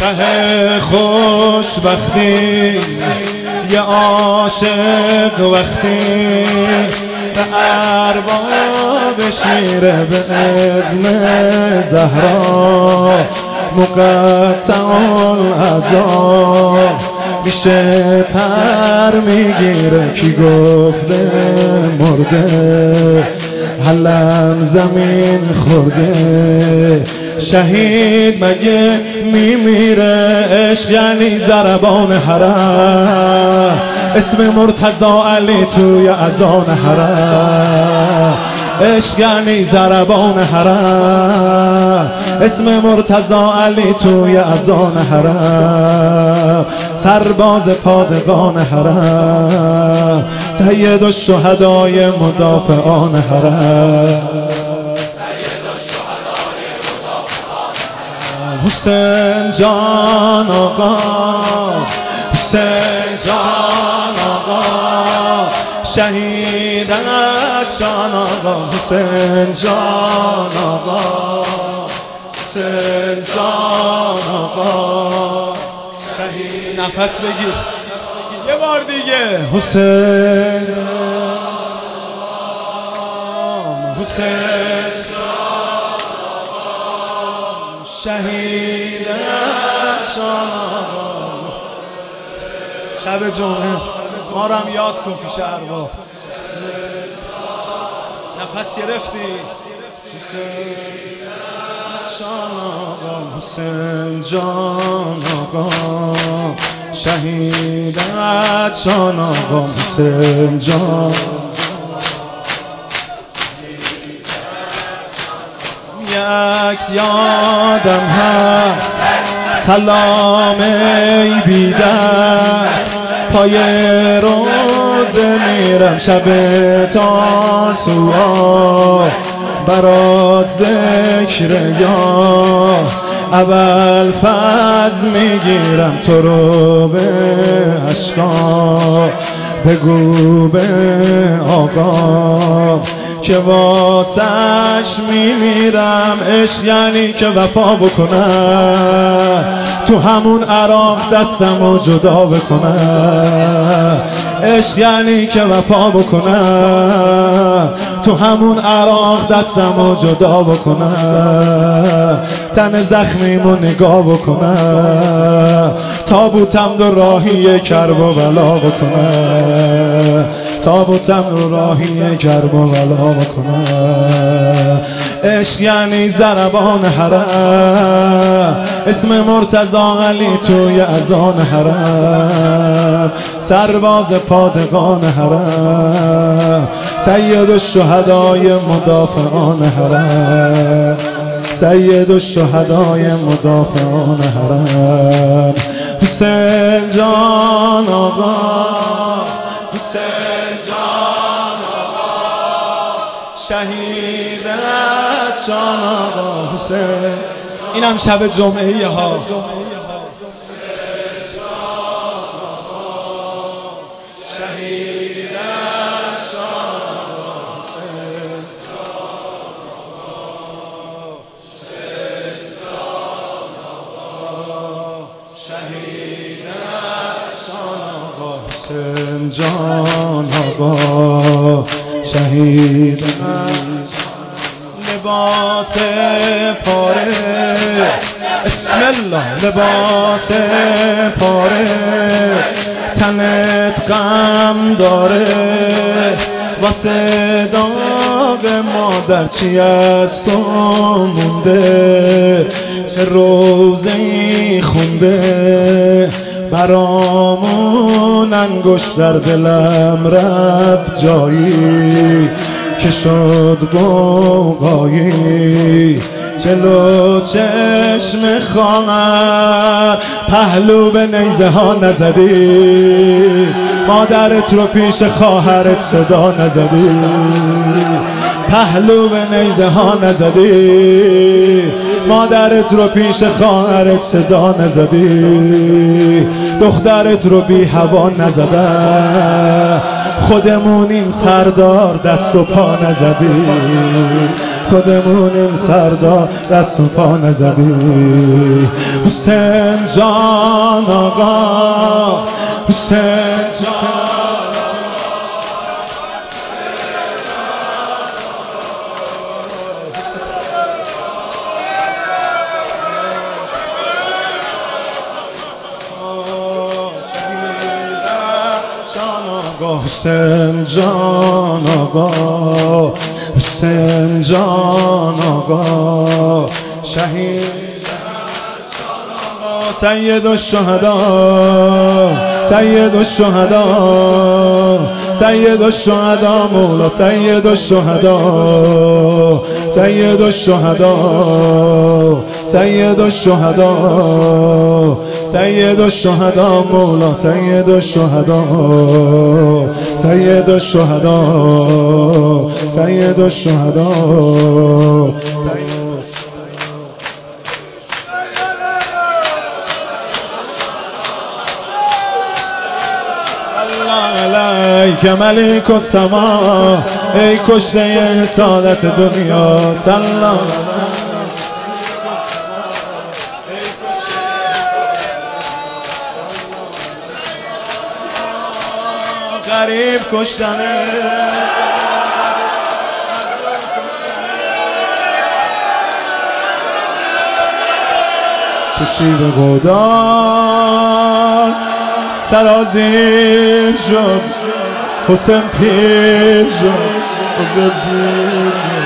ته خوشبختی یه عاشق وقتی به اربابش میره به اذن زهرا مقطع العذاب میشه پر میگیره کی گفته مرده حلم زمین خورده شهید مگه میمیره عشق یعنی ضربان حرم اسم مرتضی علی توی اذان حرم عشق یعنی ضربان حرم اسم مرتضی علی توی اذان حرم سرباز پادگان حرم سید الشهدای مدافعان حرم حسین جان آقا حسین جان آقا شهیدت جان آقا حسین جان آقا حسین جان آقا شهید نفس بگیر یه بار دیگه حسین حسین شهیدت جان آقا شب جمعه ما رو هم یاد کن پیش ارباب نفس گرفتی حسین جان آقا شهیدت جان آقا حسین جان یک یادم هست سلام ای بیدست پای روزه میرم شب تاسوعا برات ذکر یا اول فضل میگیرم تو رو به عشقا بگو به آقا که واسش میمیرم عشق یعنی که وفا بکنم تو همون عراق دستمو جدا بکنم عشق یعنی که وفا بکنم تو همون عراق دستمو جدا بکنم تن زخمیمو نگاه بکنم تابوتم دو راهی کرب و بلا بکنم تابوتم رو راهی کرب و بلا بکنم عشق یعنی ضربان حرم اسم مرتضی علی توی اذان حرم سرباز پادگان حرم سید الشهدای مدافعان حرم سید الشهدای مدافعان حرم حسین جان آقا حسین جان آقا شهیدت جان آقا حسین اینم شب جمعه ها حسین جان آقا شهید لباس پاره بسم الله لباس پاره تنت غم داره واسه داغ مادر چی از تو مونده چه روزه‌ای خونده برامون انگشت در دلم رفت جایی که شد قوقایی جلو چشم خواهر پهلو به نیزه ها نزدی مادرت رو پیش خواهرت صدا نزدی پهلو به نیزه ها نزدی مادرت رو پیش خواهرت صدا نزدی دخترت رو بی هوا نزده خودمونیم سردار دست و پا نزدی خودمونیم سردار دست و پا نزدی. حسین جان آقا، حسین جان حسین جان آقا، حسین جان آقا، شهید سید الشهدا، سید الشهدا، سید الشهدا مولا، سید الشهدا، سید الشهدا، سید الشهدا، سید الشهدا مولا، سید الشهدا، سید الشهدا، سید الشهدا. علیک ملک السما، ای کشته سعادت دنیا، سلام غریب کشتنه، تو شیب گودان سرازیر شد، حسین پیر شد، حسین پیر شد.